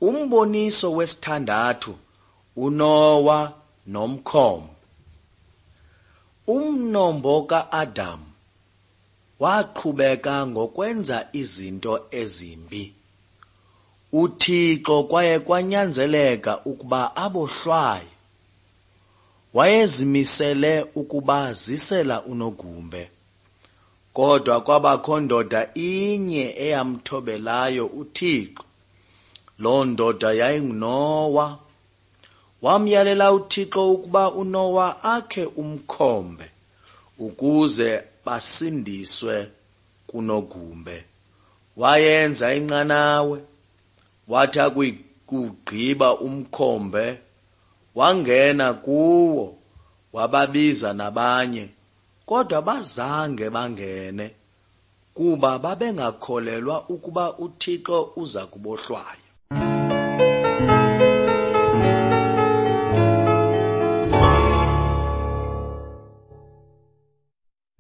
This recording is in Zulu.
Umboniso wesithandathu, uNowa nomkhombe. Umnombo ka-Adamu waqhubeka ngokwenza izinto ezimbi. uThixo kwaye kwanyanzeleka ukuba abohlwaye. Wayezimisele ukuba zisela unogumbe, kodwa kwabakho ndoda inye eyamthobelayo uThixo. Loo ndoda yayinguNowa. Wamyalela uThixo ukuba uNowa akhe umkhombe ukuze basindiswe kunogumbe. Wayenza inqanawe, wathi akugqiba umkhombe, wangena kuwo, wababiza nabanye, kodwa bazange bangene, kuba babengakholelwa ukuba uThixo uza kubohlwaya.